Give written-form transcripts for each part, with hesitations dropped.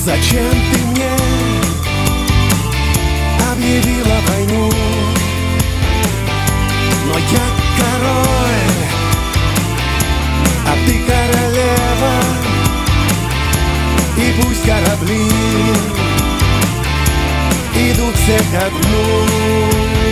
Зачем ты мне объявила войну? Но я король, а ты королева. И пусть корабли идут все ко дну.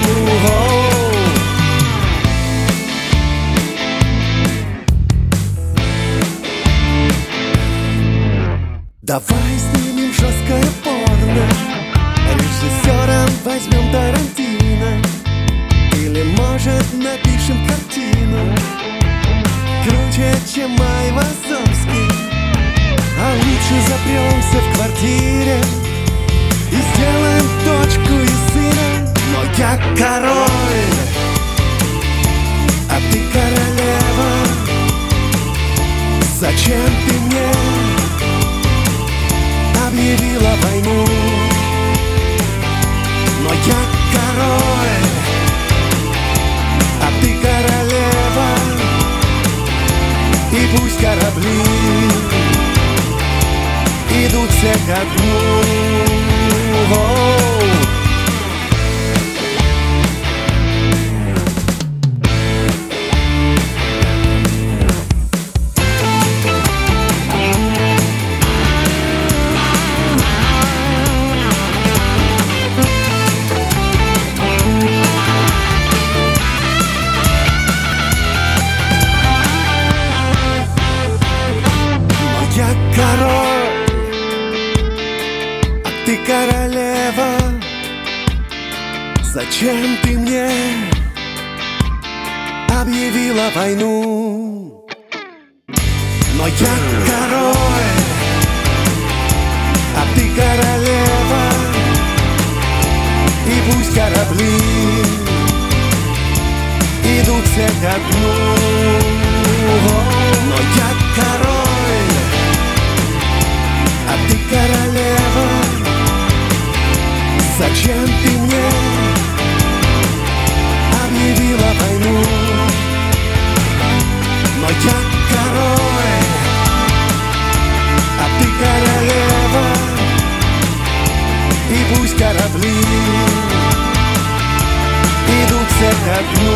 Давай снимем жесткое порно, режиссером возьмем Тарантино. Или, может, напишем картину круче, чем Айвазовский. А лучше запремся в квартире и сделаем дочку и сына. Но я король, а ты королева. Зачем ты мне объявила войну? Но я король, а ты королева. И пусть корабли идут все ко дну. Я король, а ты королева. Зачем ты мне объявила войну? Но я король, а ты королева. И пусть корабли идут все ко дну. Но я король, а ты королева. Зачем ты мне объявила войну? Но я король, а ты королева. И пусть корабли идут все ко дну.